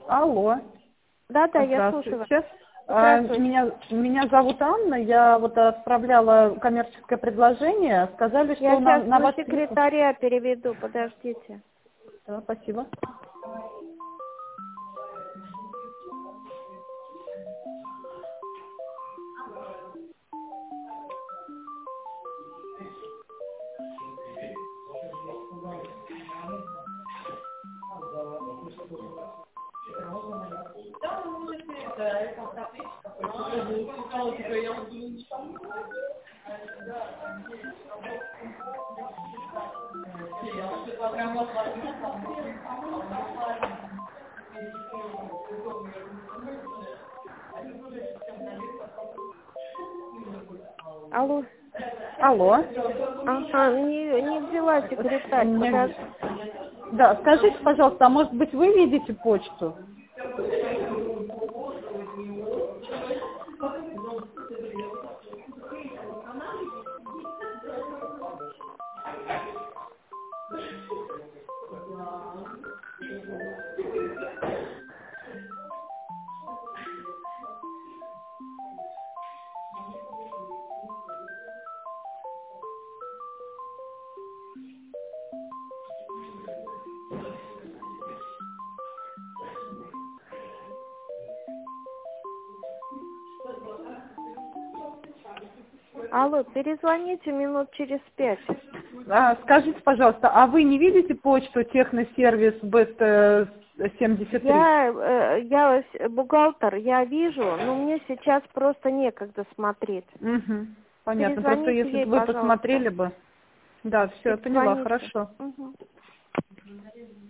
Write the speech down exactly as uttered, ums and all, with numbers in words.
Алло. Да, да, я слушаю вас. Здравствуйте. А, Здравствуйте. Меня, меня зовут Анна, я вот отправляла коммерческое предложение, сказали, что Я на, сейчас на на ваш телефон... секретаря переведу, подождите. Да, спасибо. Алло. Алло. Ага, не, не взяла секретарь, Мне- подожди. Да, скажите, пожалуйста, а может быть вы видите почту? Алло, перезвоните минут через пять. А, скажите, пожалуйста, а вы не видите почту техносервис Бест семьдесят три? Я, э, я с- бухгалтер, я вижу, но мне сейчас просто некогда смотреть. Угу. Понятно, просто Перезвоните если ей, бы вы пожалуйста. посмотрели бы. Да, все, поняла, Перезвоните. хорошо. Мгм.